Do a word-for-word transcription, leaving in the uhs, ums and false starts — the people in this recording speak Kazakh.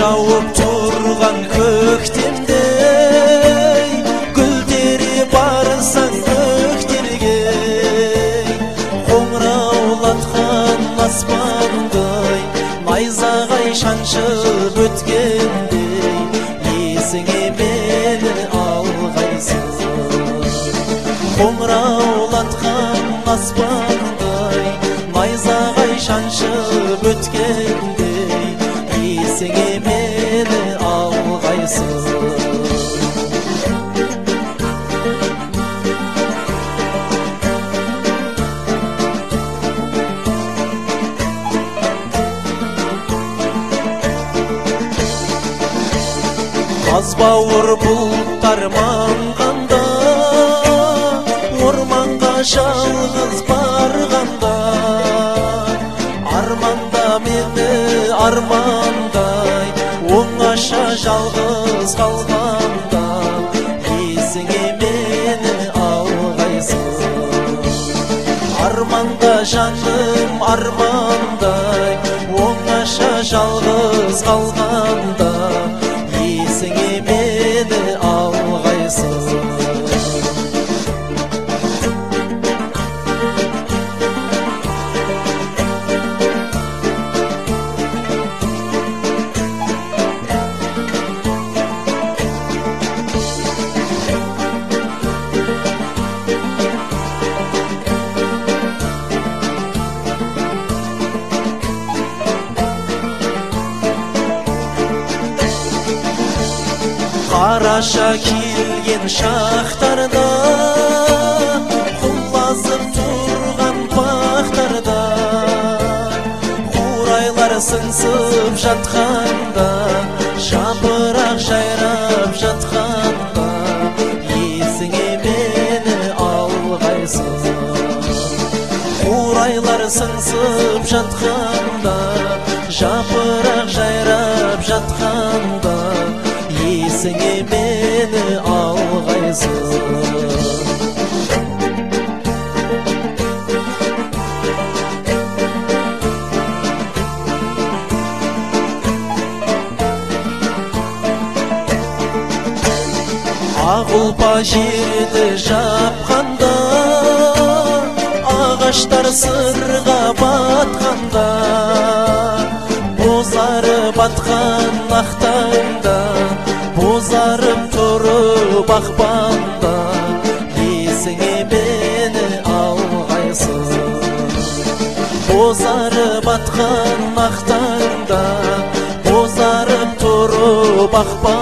жауып тұрған көктемдей, гүлдері барсаң көктерге, қоңыраулатқан аспандай, найзағай шаншып өткендей, есіңе мені алғайсың. Қоңыраулатқан аспандай, найзағай шаншып өткендей, есіңе мені алғайсың. Қазбауыр бұлттар маңғанда, орманға жалғыз барғанда, арманда мені армандай, оңаша жалғыз қалғанда, есіңе мені алғайсың. Арманда жаным армандай, оңаша жалғыз қалғанда, есіңе мені алғайсың. Қараша келген шақтарда, құлазып тұрған бақтарда, қурайлар сыңсып жатқанда, жапырақ жайрап жатқанда, есіңе мені алғайсың. Қурайлар сыңсып жатқанда, жапырақ жайрап жатқанда, есіңе мені алғайсың. Ақ ұлпа жерді жапқанда, ағаштар сырға батқанда, бозарып батқан ақтаңда, бозарып тұрып ақпанда, есіңе мені алғайсың. Бозарып батқан ақтаңда, бозарып тұрып ақпанда,